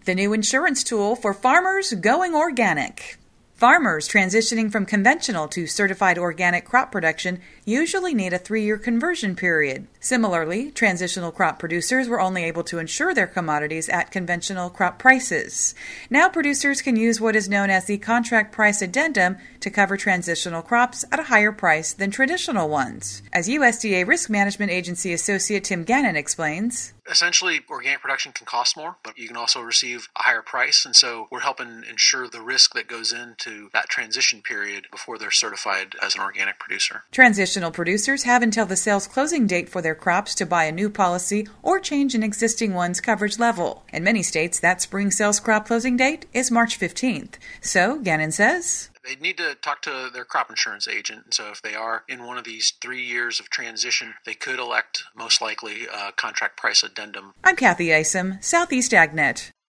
The new insurance tool for farmers going organic. Farmers transitioning from conventional to certified organic crop production usually need a 3-year conversion period. Similarly, transitional crop producers were only able to insure their commodities at conventional crop prices. Now producers can use what is known as the contract price addendum to cover transitional crops at a higher price than traditional ones. As USDA Risk Management Agency Associate Tim Gannon explains, essentially, organic production can cost more, but you can also receive a higher price, and so we're helping ensure the risk that goes into that transition period before they're certified as an organic producer. Transitional producers have until the sales closing date for their crops to buy a new policy or change an existing one's coverage level. In many states, that spring sales crop closing date is March 15th. So, Gannon says, they need to talk to their crop insurance agent. And so if they are in one of these 3 years of transition, they could elect, most likely, a contract price addendum. I'm Kathy Isom, Southeast AgNet.